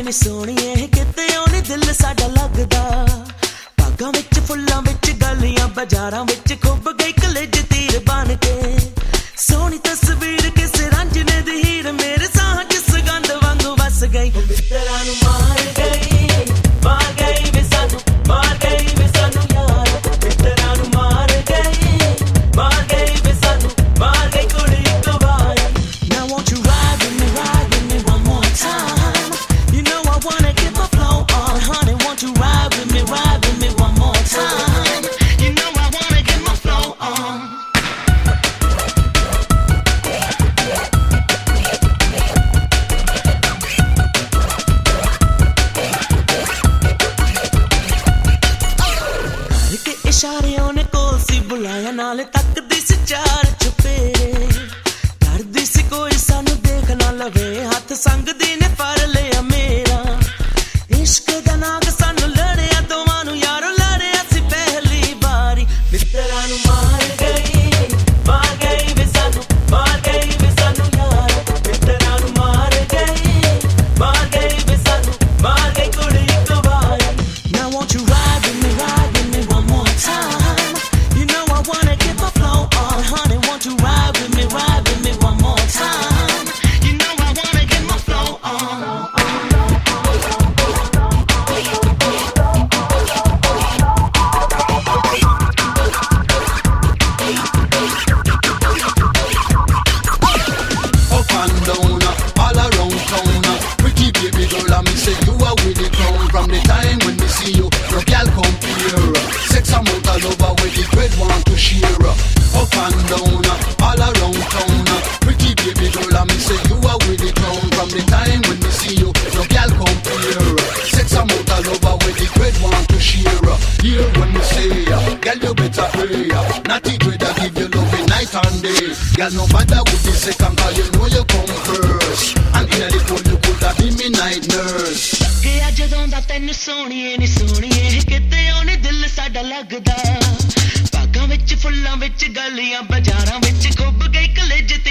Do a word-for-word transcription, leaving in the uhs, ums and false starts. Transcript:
नी सोहणीए किते ओने दिल साडा लगदा बागां विच फुल्लां विच गलियां बाजारां विच खुब गई कलेज तीर बन के सोहनी तस्वीर किसे रंजने दी हीर मेरे साह च सुगंध वांगू बस गई मित्तरां नूं मार गई मार गई वे सानू मार गई वे सानू यार मित्तरां नूं मार गई मार गई वे सानू मार गई कुड़ी इक वार Now won't you ride with me ride with me one more time You know I wanna get my flow on honey won't you ride with me ride with me one more time You know I wanna get my flow on इशारियों ने कोल सी बुलाया नाले तकदी सी चार चुपेरे डरदी सी कोई सानू देख ना लवे हाथ संगदी ने फड़ लिया मेरा इश्क दा नाग सानू लड़िया दोवां नू यारो लड़िया सी पहली बारी मित्तरां नू मार गई मार गई वे सानू मार गई वे सानू यार मित्तरां नू मार गई मार गई वे सानू मार गई कुड़ी इक वारी Now won't you ride with me ride with me one more time You know I wanna get my flow on honey won't you ride with me ride with me one more time You know I wanna get my flow on Up and down, all around town. Pretty baby girl, I me say you are with the crown. From the time when me see you, no girl compare. Sex amount all over where the great want to share. Up and down, all around town. Pretty baby girl, I me say you are with the crown. From the time when me see you, no girl compare. Sex amount all over where the great want to share. Here when me say, girl you better pray. Natty dread I give you love night and day. Girl no matter what the second call you know you come first. And in the cold you could have been me night nurse. कि अज दोंदा तैनू सोहणीए नी सोहणीए किते ओने दिल साडा लगदा बागां विच फुल्लां विच गलियां बाजारां विच खुब गई college